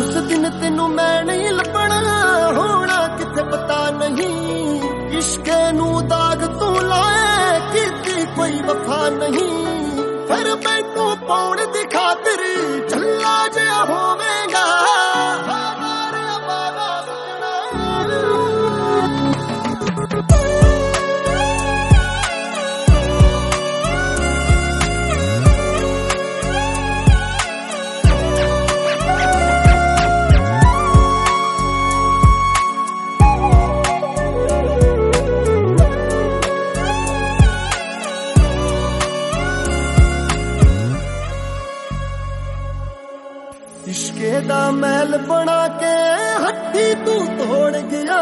उस दिन तेनू मैं नहीं लभना होना किथे पता नहीं इश्के नू दाग तू लाए कीती कोई वफा नहीं फिर मैनू पाउण दी खातिर झल्ला जिहा होवेगा इश्के दा महल बना के हट्टी तू तोड़ गया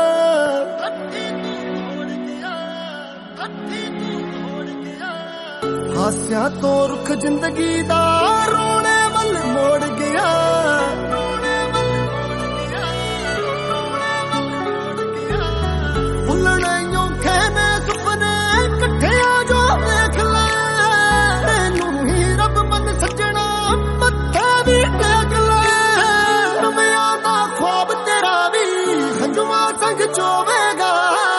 हास्या तो रुख जिंदगी दा रोने वल मोड़ गया भुलने औखे ने सुपने कट्ठिया जो देख ले तेनू ही रब मन सजना मत्था भी टेक संग चोवेगा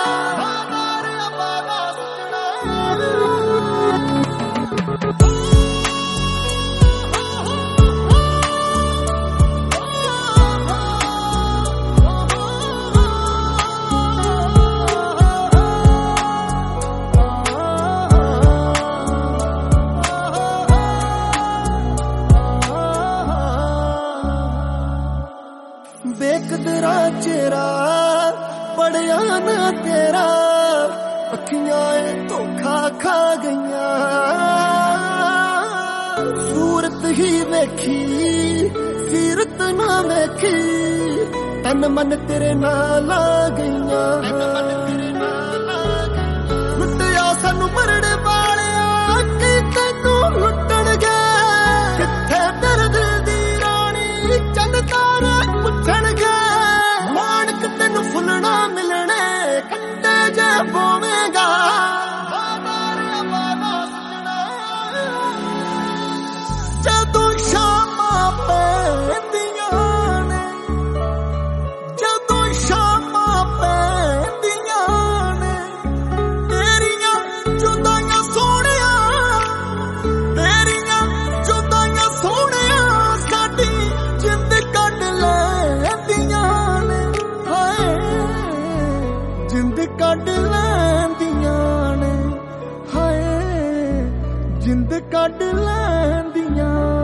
बेकदरा चेहरा पड़िया ना तेरा अखियां धोखा खा गईया सूरत ही वेखी सीरत ना वेखी तन मन तेरे नाल आ गईया लुटिया सानू मरने वालिया कि तैनू लुटण गए किथे तेरे दिल दी रानी चंद तारे पुछण गए मानक तैनू फुलना मिलने कट्टे जे पोवेगा जदों शामां पैंदियां ने जदों शामां पैंदियां ने तेरियां जुदाइयां सोहणिया तेरियां जुदाइयां सोहणिया साडी जिंद कट लैंदियां ने हाय जिंद कट लैंदियां ने हाय जिंद कट लैंदियां